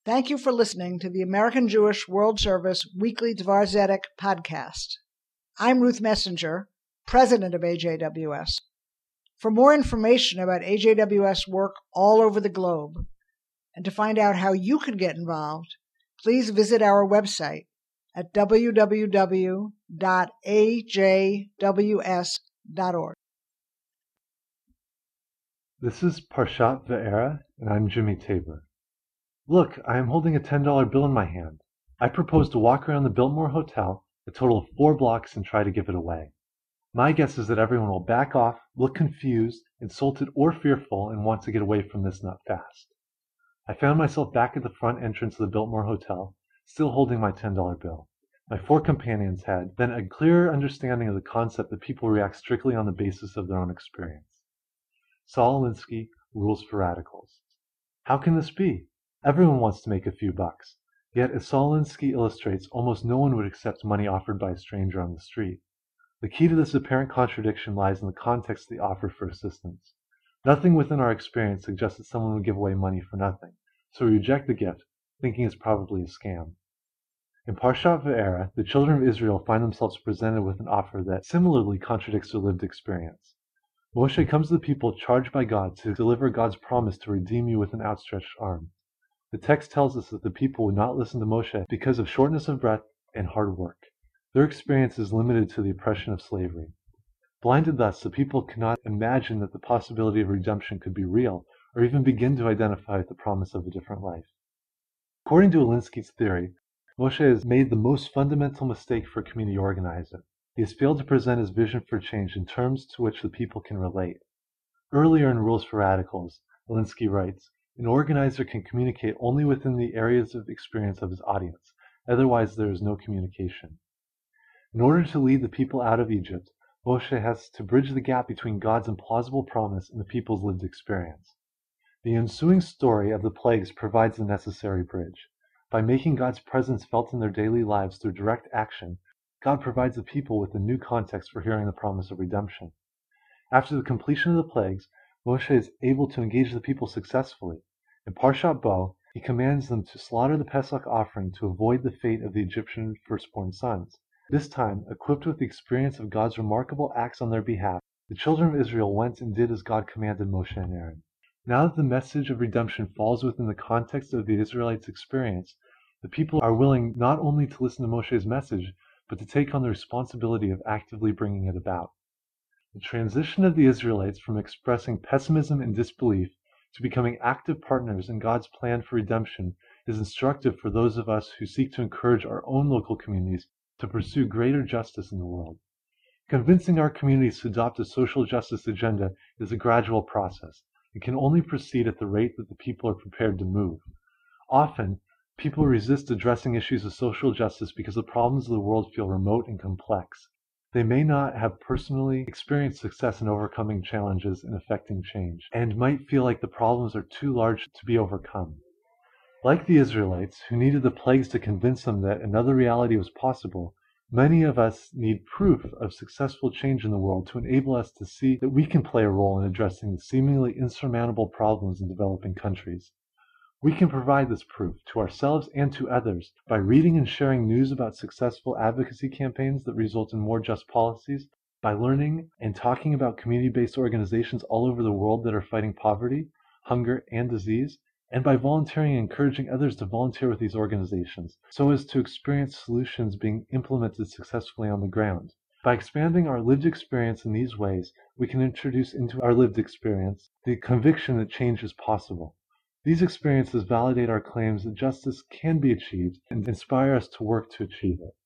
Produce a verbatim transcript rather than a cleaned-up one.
Thank you for listening to the American Jewish World Service Weekly Dvar Zedek podcast. I'm Ruth Messenger, president of A J W S. For more information about A J W S work all over the globe, and to find out how you can get involved, please visit our website at w w w dot a j w s dot org. This is Parshat Ve'era, and I'm Jimmy Tabor. Look, I am holding a ten dollar bill in my hand. I propose to walk around the Biltmore Hotel, a total of four blocks, and try to give it away. My guess is that everyone will back off, look confused, insulted, or fearful, and want to get away from this nut fast. I found myself back at the front entrance of the Biltmore Hotel, still holding my ten dollar bill. My four companions had then a clearer understanding of the concept that people react strictly on the basis of their own experience. Saul Alinsky, Rules for Radicals. How can this be? Everyone wants to make a few bucks. Yet, as Saul Alinsky illustrates, almost no one would accept money offered by a stranger on the street. The key to this apparent contradiction lies in the context of the offer for assistance. Nothing within our experience suggests that someone would give away money for nothing, so we reject the gift, thinking it's probably a scam. In Parshat Ve'era, the children of Israel find themselves presented with an offer that similarly contradicts their lived experience. Moshe comes to the people charged by God to deliver God's promise to redeem you with an outstretched arm. The text tells us that the people would not listen to Moshe because of shortness of breath and hard work. Their experience is limited to the oppression of slavery. Blinded thus, the people cannot imagine that the possibility of redemption could be real, or even begin to identify with the promise of a different life. According to Alinsky's theory, Moshe has made the most fundamental mistake for a community organizer. He has failed to present his vision for change in terms to which the people can relate. Earlier in Rules for Radicals, Alinsky writes, an organizer can communicate only within the areas of experience of his audience, otherwise there is no communication. In order to lead the people out of Egypt, Moshe has to bridge the gap between God's implausible promise and the people's lived experience. The ensuing story of the plagues provides the necessary bridge. By making God's presence felt in their daily lives through direct action, God provides the people with a new context for hearing the promise of redemption. After the completion of the plagues, Moshe is able to engage the people successfully. In Parshat Bo, he commands them to slaughter the Pesach offering to avoid the fate of the Egyptian firstborn sons. This time, equipped with the experience of God's remarkable acts on their behalf, the children of Israel went and did as God commanded Moshe and Aaron. Now that the message of redemption falls within the context of the Israelites' experience, the people are willing not only to listen to Moshe's message, but to take on the responsibility of actively bringing it about. The transition of the Israelites from expressing pessimism and disbelief to becoming active partners in God's plan for redemption is instructive for those of us who seek to encourage our own local communities to pursue greater justice in the world. Convincing our communities to adopt a social justice agenda is a gradual process and can only proceed at the rate that the people are prepared to move. Often, people resist addressing issues of social justice because the problems of the world feel remote and complex. They may not have personally experienced success in overcoming challenges and effecting change, and might feel like the problems are too large to be overcome. Like the Israelites, who needed the plagues to convince them that another reality was possible, many of us need proof of successful change in the world to enable us to see that we can play a role in addressing the seemingly insurmountable problems in developing countries. We can provide this proof to ourselves and to others by reading and sharing news about successful advocacy campaigns that result in more just policies, by learning and talking about community-based organizations all over the world that are fighting poverty, hunger, and disease, and by volunteering and encouraging others to volunteer with these organizations so as to experience solutions being implemented successfully on the ground. By expanding our lived experience in these ways, we can introduce into our lived experience the conviction that change is possible. These experiences validate our claims that justice can be achieved and inspire us to work to achieve it.